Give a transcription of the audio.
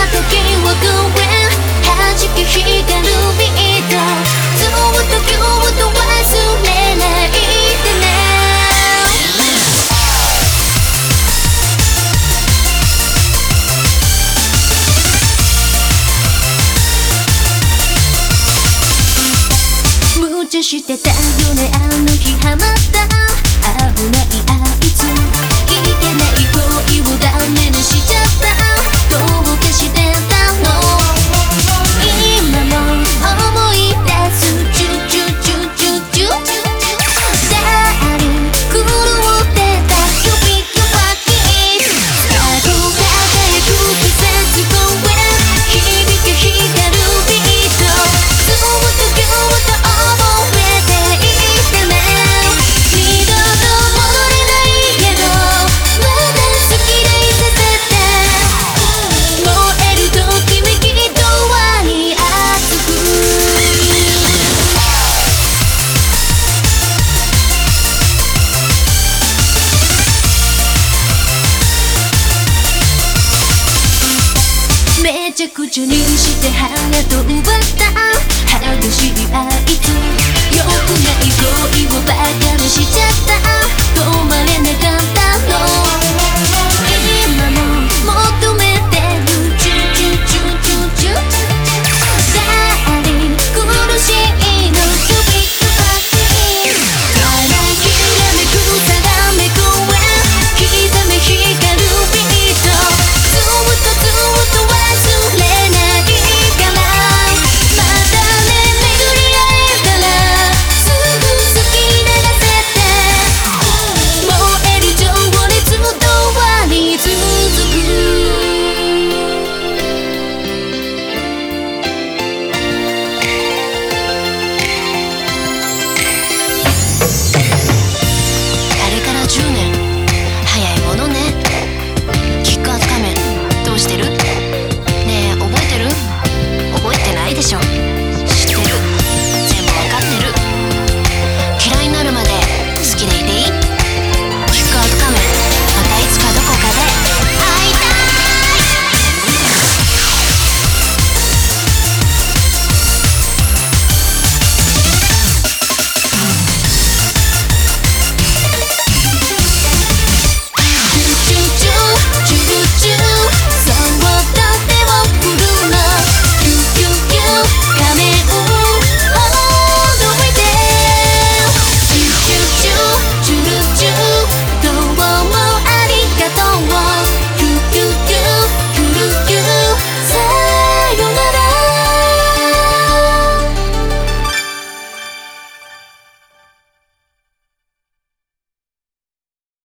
はご縁弾け光るビートずっと今日と忘れないでね無茶してたよねあの日ハマった危ないあいついけない恋をダメにしちゃったどうかしてたの今も思い出すチュチュチュチュチュ誰狂ってた指がきさあどう輝く季節ご縁響け光るビートずっと今日と覚えていてね二度と戻れないけどまだ好きでいさせて燃えるときめきと輪に熱くめちゃくちゃにしてハート奪った激しいあいつ良くない恋をバカに